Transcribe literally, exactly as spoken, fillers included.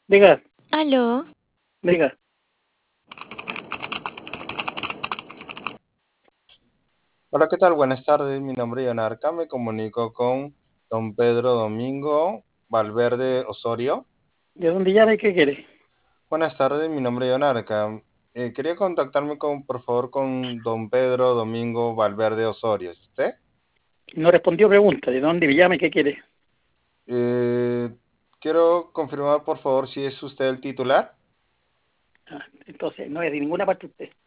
Diga, Aló, diga. Hola, ¿qué tal? Buenas tardes. Mi nombre es Yonarca. Me comunico con don Pedro Domingo Valverde Osorio. ¿De dónde llama y qué quiere? Buenas tardes, mi nombre es Yonarca. Eh, quería contactarme con, por favor, con don Pedro Domingo Valverde Osorio. ¿Es usted? No respondió pregunta. ¿De dónde me llama y qué quiere? Eh, quiero confirmar, por favor, si es usted el titular. Ah, entonces, no es de ninguna parte usted.